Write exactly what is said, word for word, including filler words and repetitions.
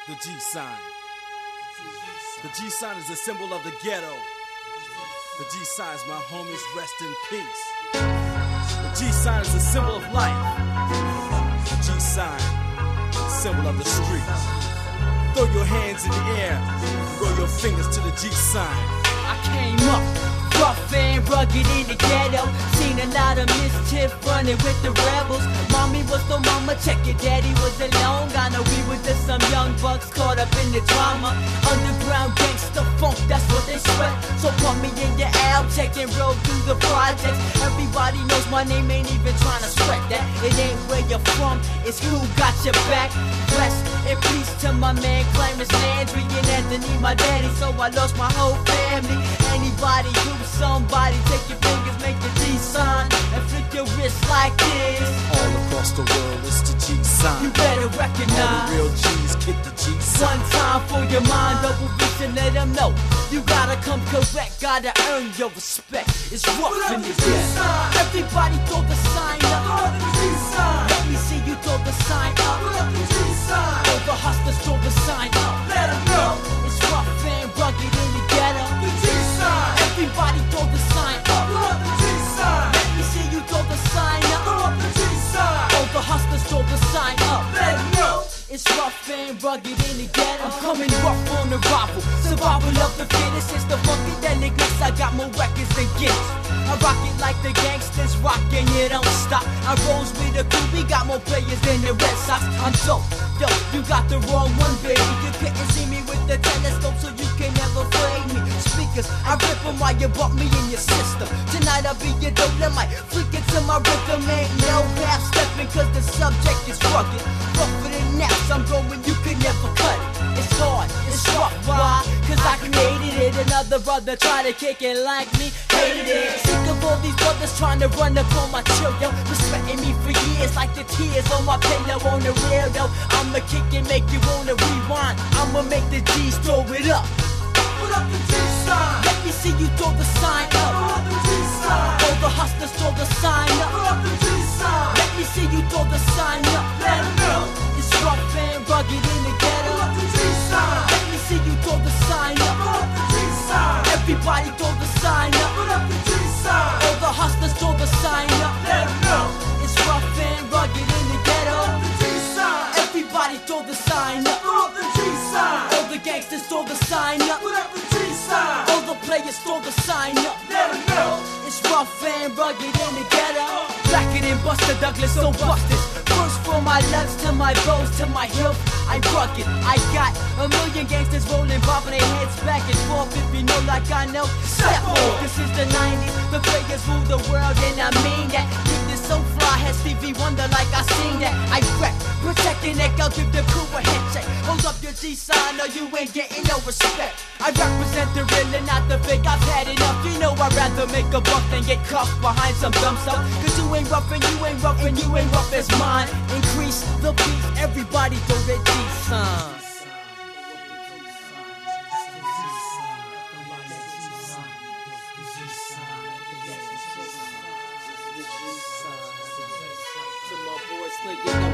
The G sign. The G sign is a symbol of the ghetto. The G sign is my homies, rest in peace. The G sign is a symbol of life. The G sign is a symbol of the streets. Throw your hands in the air, roll your fingers to the G sign. I came up rough and rugged in the ghetto. Seen a lot of mischief running with the rebels. Mommy was the mama, check it, daddy was alone. I know we were just some young bucks caught up in the drama. Underground gangster funk, that's what they sweat. So put me in your L, check and roll through the projects. Everybody knows my name, ain't even trying to sweat that. It ain't where you're from, it's who got your back. Rest in peace to my man Clarence Landry and Anthony, my daddy. So I lost my whole family. Anybody who somebody, take your fingers, make the G sign, and flick your wrist like this. All across the world, it's the G sign. You better recognize all the real G's kick the G sign. One time for your mind, double reach and let them know. You gotta come correct, gotta earn your respect. It's rough in the ghetto. Everybody throw the sign up. Let me see you throw the sign up. All the hustlers throw the sign up. Let them know. It's rough and rugged in the ghetto. Everybody throw the sign up. Let me see you throw the sign up. All the hustlers throw the sign up. Let them know. It's rough and rugged in the ghetto. I'm coming rough on arrival. Survival of the fittest. It's the funkadelicness. I got more records than gifts. I rock it like the gangsters rockin', you don't stop. I rolls with a crew, we got more players than the Red Sox. I'm dope, yo, you got the wrong one, baby. You couldn't see me with the telescope, so you can never fade me. Speakers, I rip them while you bump me in your system. Tonight I'll be your dynamite, freak into my rhythm. Ain't no half stepping, cause the subject is rugged. Rougher than naps, I'm going, you could never cut it. It's hard, it's rough, why? Cause I created it. Another brother try to kick it like me, hated it. Sick of all these brothers trying to run up on my chill, yo. Respecting me for years like the tears on my pillow on the real, yo. I'ma kick and make you wanna rewind. I'ma make the G's throw it up. Put up the G sign. Let me see you throw the sign up. Put up the G sign. All the hustlers throw the sign up. Put up the G sign. Let me see you throw the sign up. Let them know. It's rough and rugged in the ghetto. Put up the G sign. Let me see you throw the sign up. Put up the G sign. Everybody throw the sign up. Put up the G sign. All the hustlers throw the sign up. Let them know. It's rough and rugged in the ghetto. Put up the G sign. Everybody throw the sign up. Put up the G sign. All the gangsters throw the sign up. Put up the G sign. All the players throw the sign up. Let them know. It's rough and rugged in the ghetto. Blacker than Buster Douglas, so bust this. First from my lungs to my bows to my hips, I rugged. I got a million gangsters rolling, bobbing their heads back and forth. If you know like I know, step on. This is the nineties, the players rule the world, and I mean that. Keep this so fly, had Stevie Wonder like I seen that. I wreck, protecting that, I'll give the crew a head check. Hold up your G sign or you ain't getting no respect. I represent the real and not the fake, I've had enough. You know I'd rather make a buck than get cuffed behind some dumb stuff. Cause you ain't rough and you ain't rough and you ain't rough as mine. Increase the beat, everybody throw their G sign. To my boy Slick, you know